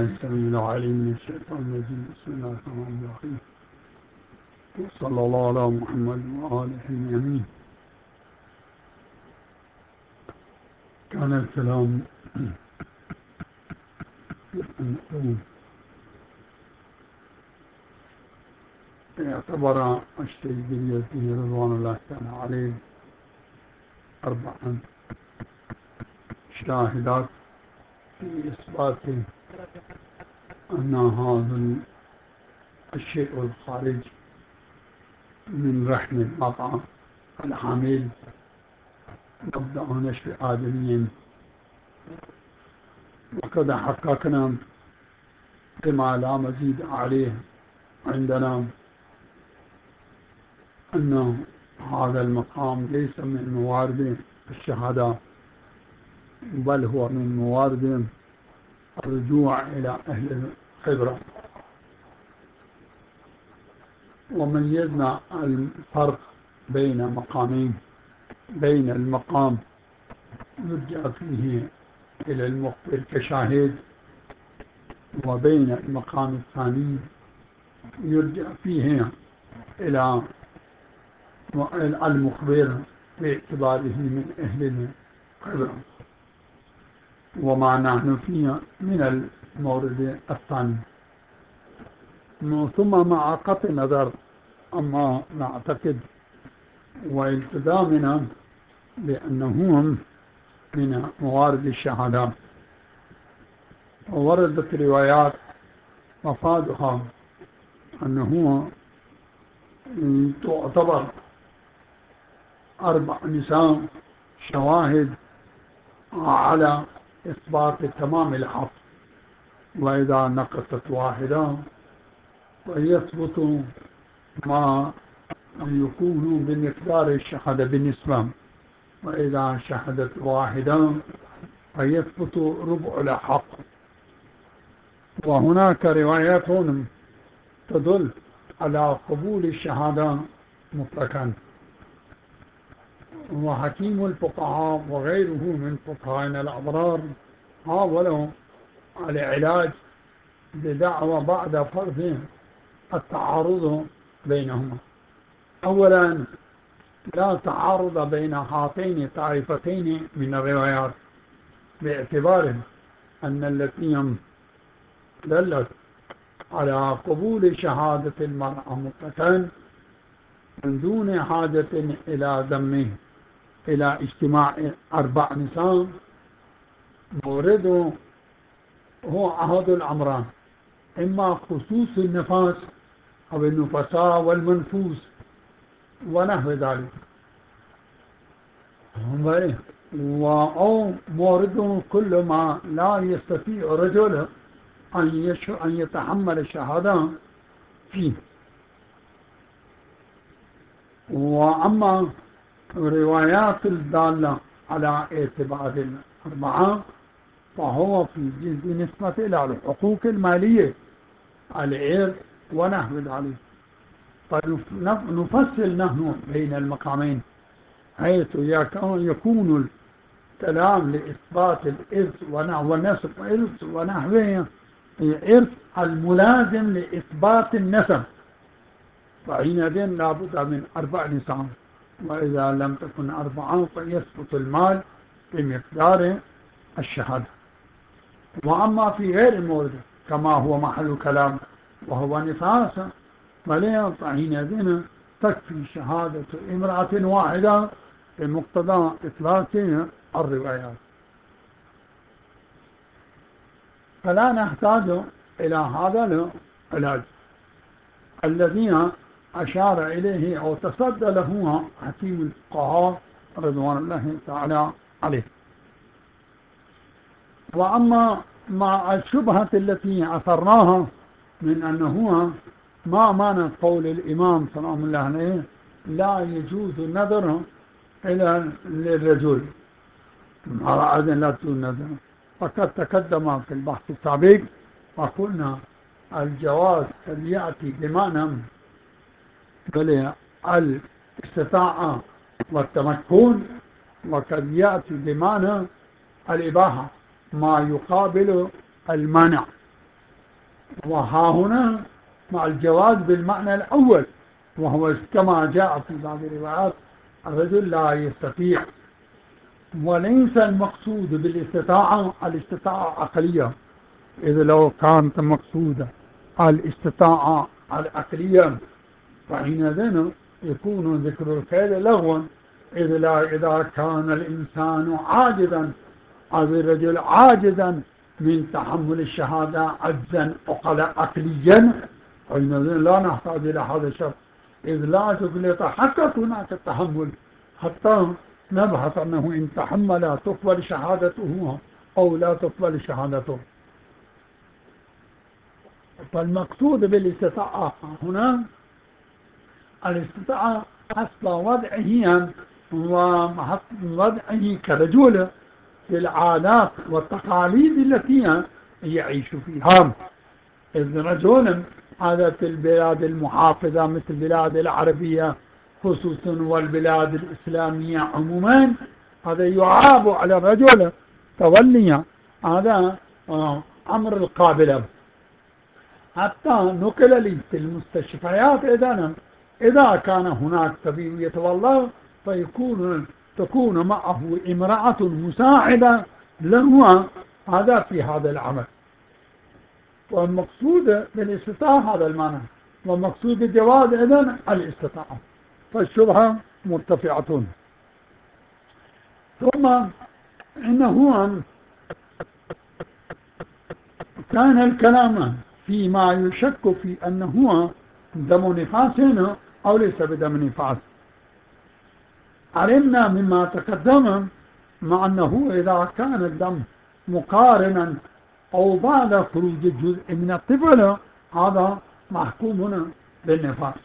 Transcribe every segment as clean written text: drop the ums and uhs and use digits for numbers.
السميع العليم من الشيطان الرجيم. بسم الله الرحمن الرحيم. وصلى الله على محمد وآله اليمين. كان الكلام أنه اعتبر الشيخ اليزيدي رضوان الله تعالى عليه 4 شاهدات في إثبات أن هذا الشيء الخارج من رحم المرأة الحامل نبدأ نشفي آدميا، وقد حققنا بما لا مزيد عليه عندنا أن هذا المقام ليس من موارد الشهادة، بل هو من موارد الرجوع إلى أهل الخبرة. وميزنا الفرق بين مقامين، بين المقام يرجع فيه إلى المخبر كشاهد، وبين المقام الثاني يرجع فيه إلى المخبر باعتباره من أهل الخبرة، وما نحن فيه من المورد الثاني. ثم مع قطع نظر أما نعتقد والتزامنا بأنهم من موارد الشهادات، ووردت روايات مفادها أنه تعتبر 4 نساء شواهد على إثبات تمام الحق، وإذا نقصت واحدة فيثبت ما يكون بمقدار الشهادة بالنسبة، وإذا شهدت واحدة فيثبت ربع الحق. وهناك روايات تدل على قبول الشهادة مطلقا. وحكيم الفقهاء وغيره من فقهاء الأبرار حاولوا العلاج بدعوى بعد فرض التعارض بينهما. أولا، لا تعارض بين هاتين طائفتين من الروايات، باعتبار أن التي دلت على قبول شهادة المرأة مطلقا من دون حاجة إلى ذمه إلى اجتماع 4 نساء مورد هو أحد الأمران، إما خصوص النفاس أو النفساء والمنفوس ونحو ذلك، أو مورد كل ما لا يستطيع رجل أن يتحمل الشهادة فيه. وأما روايات الدالة على اعتبار 4 فهو في جزء نسبة إلى الحقوق المالية، العرض ونحو ذلك. فنفصل نحن بين المقامين، حيث يكون الكلام لإثبات الإرث ونسب إرث ونحوه إرث الملازم لإثبات النسب، فحينئذ لا بد من 4 نساء، وإذا لم تكن 4 فيثبت المال بمقدار الشهادة. وأما في غير المورد كما هو محل كلام وهو نفاس فحينئذ تكفي شهادة امرأة واحدة بمقتضى إطلاق الروايات، فلا نحتاج إلى هذا العلاج الذي أشار إليه أو تصدى له حكيم الفقهاء رضوان الله تعالى عليه. وأما مع الشبهة التي أثرناها من أنه ما معنى قول الإمام سلام الله عليه لا يجوز النظر إلى الرجل، على أذن لا تجوز النظر، فقد تقدم في البحث السابق وقلنا الجواز قد يأتي بمعنى الاستطاعة والتمكن، وقد يأتي بمعنى الإباحة ما يقابل المنع. وها هنا مع الجواز بالمعنى الأول، وهو كما جاء في بعض الروايات الرجل لا يستطيع. وليس المقصود بالاستطاعة الاستطاعة عقلية، إذا لو كانت مقصودة الاستطاعة العقلية فحينئذ يكون ذكر الفعل لغوا. إذا كان الإنسان عاجزا أو الرجل عاجزا من تحمل الشهادة عجزا عقليا فحينئذ لا نحتاج إلى هذا الشرط، إذ لا يتحقق هناك التحمل حتى نبحث أنه إن تحمل تقبل شهادته أو لا تقبل شهادته. فالمقصود بالاستطاعة هنا الاستطاعة حسب وضعه ووضعه كرجل في العادات والتقاليد التي يعيش فيها. إذ رجل هذا في البلاد المحافظة مثل البلاد العربية خصوصا والبلاد الإسلامية عموما هذا يعاب على الرجل تولي هذا أمر القابلة. حتى نقل لي في المستشفيات إذا كان هناك طبيب يتولى تكون معه امرأة مساعدة له هذا في هذا العمل. والمقصود بالاستطاعة هذا المعنى، والمقصود بالجواز إذن الاستطاعة، فالشبهة مرتفعة. ثم إنه كان الكلام فيما يشك في أنه دم نفاس أو ليس بدم نفاس. علمنا مما تقدم مع أنه إذا كان الدم مقارنا أو بعد خروج الجزء من الطفل هذا محكوم بالنفاس.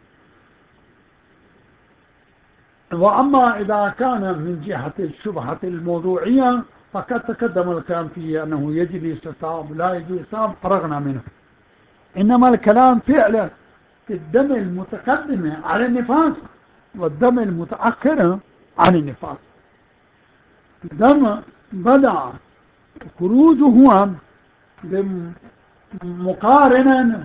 وأما إذا كان من جهة الشبهة الموضوعية فقد تقدم الكلام فيه أنه يجب الاستطاب لا يجب الاستطاب فرغنا منه. إنما الكلام فعلا في الدم المتقدم على النفاس والدم المتأخر عن النفاس. الدم بدأ خروجه مقارنا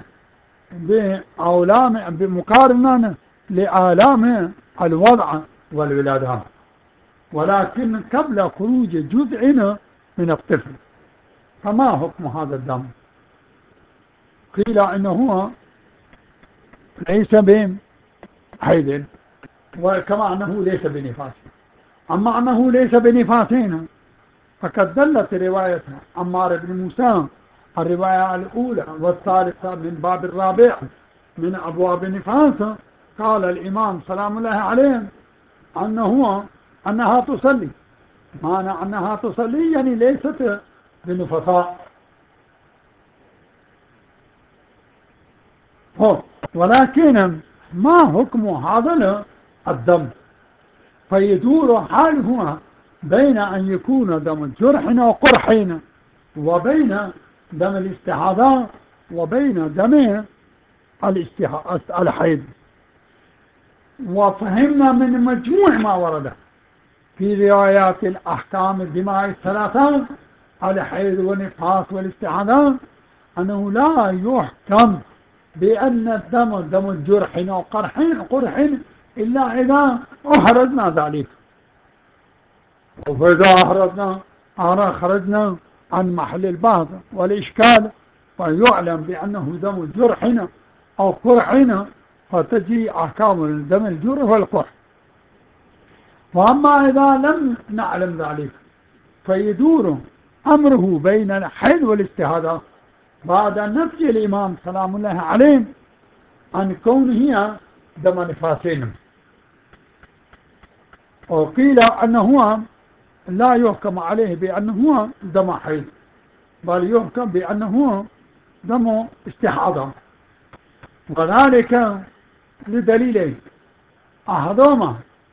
لآلام الوضع والولادة، ولكن قبل خروج جزء من الطفل. فما حكم هذا الدم؟ قيل إنه ليس بحيض وكما أنه ليس بنفاس. أما أنه ليس بنفاسين فقد دلت رواية عمار بن موسى الرواية الأولى والثالثة من باب الرابع من أبواب النفاس. قال الإمام سلام الله عليه أنها تصلي. معنى أنها تصلي يعني ليست بنفساء. ولكن ما حكم هذا الدم؟ فيدور حاله بين أن يكون دم جرح وقرح وبين دم الاستحاضة وبين دم الحيض. وفهمنا من مجموع ما ورد في روايات الأحكام الدماء الثلاثة الحيض والنفاس والاستحاضة أنه لا يحكم بأن الدم دم جرح وقرح إلا إذا أحرزنا ذلك. وإذا خرجنا عن محل البحث والإشكال فيعلم بأنه دم جرح أو قرح فتجي أحكام دم الجرح والقرح. وأما إذا لم نعلم ذلك فيدور أمره بين الحيض والاستحاضة بعد نفي الإمام سلام الله عليه عن كونه دم نفاسين. وقيل أنه لا يحكم عليه بأنه دم حيض بل يحكم بأنه دم استحاضة، وذلك لدليلين. أحدهما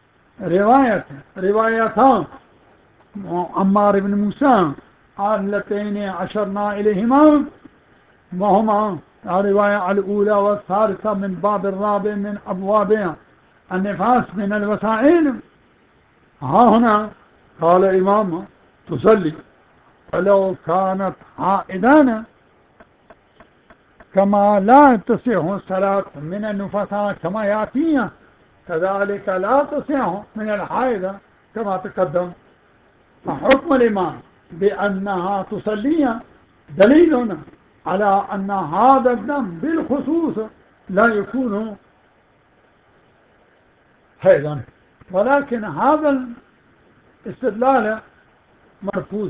روايتان عمار بن موسى اللتين أشرنا إليهما وهما الرواية الأولى والثالثة من باب الرابع من أبواب النفاس من الوسائل. ها هنا قال الإمام تصلي ولو كانت حائضا كما لا تصح الصلاة من النفساء كما يأتينا، كذلك لا تصح من الحائض كما تقدم. فحكم الإمام بأنها تصلي دليل على أن هذا الدم بالخصوص لا يكون حيضا، ولكن هذا الاستدلال مرفوض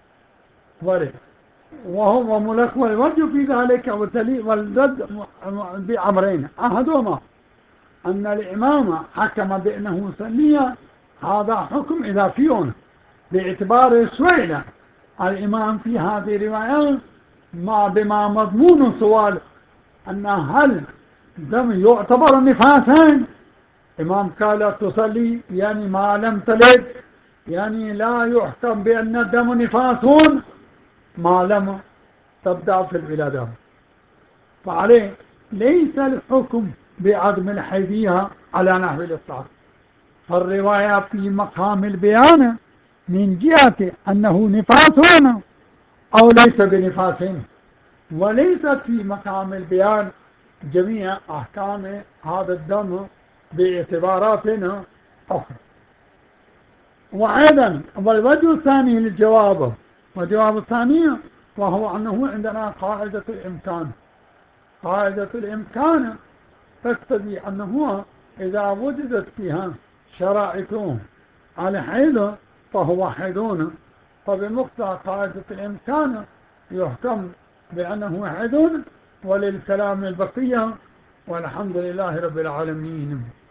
وهو ملك، والوجه في ذلك والرد بأمرين: أحدهما أن الإمام حكم بأنه سنية، هذا حكم إضافي باعتبار سئل الإمام في هذه الروايات بما مضمون سؤال أن هل دم يعتبر نفاسا. إمام قال تصلي يعني ما لم تلد، يعني لا يحكم بأن الدم نفاس ما لم تبدأ في الولادة، فعليه ليس الحكم بعدم الحيضية على نحو الإطلاق. فالرواية في مقام البيان من جهة أنه نفاس أو ليس بنفاس، وليست في مقام البيان جميع أحكام هذا الدم باعتبارات أخرى. وأيضا والوجه الثاني للجواب، والجواب الثاني وهو أنه عندنا قاعدة الإمكان. قاعدة الإمكان تقتضي أنه إذا وجدت فيها شرائط الحيض فهو حيض، فبمقتضى قاعدة الإمكان يحكم بأنه حيض، وللكلام البقية، والحمد لله رب العالمين.